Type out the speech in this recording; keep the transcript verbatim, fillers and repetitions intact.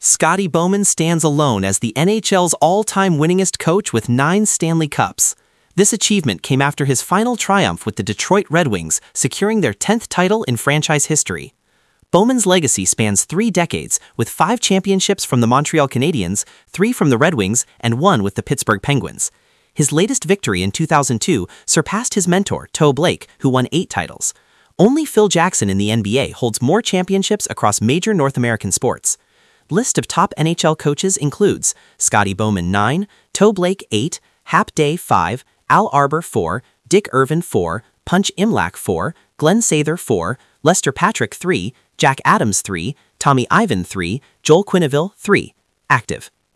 Scotty Bowman stands alone as the N H L's all-time winningest coach with nine Stanley Cups. This achievement came after his final triumph with the Detroit Red Wings, securing their tenth title in franchise history. Bowman's legacy spans three decades, with five championships from the Montreal Canadiens, three from the Red Wings, and one with the Pittsburgh Penguins. His latest victory in two thousand two surpassed his mentor, Toe Blake, who won eight titles. Only Phil Jackson in the N B A holds more championships across major North American sports. List of top N H L coaches includes Scotty Bowman nine, Toe Blake eight, Hap Day five, Al Arbour four, Dick Irvin four, Punch Imlach four, Glenn Sather four, Lester Patrick three, Jack Adams three, Tommy Ivan three, Joel Quenneville three. Active.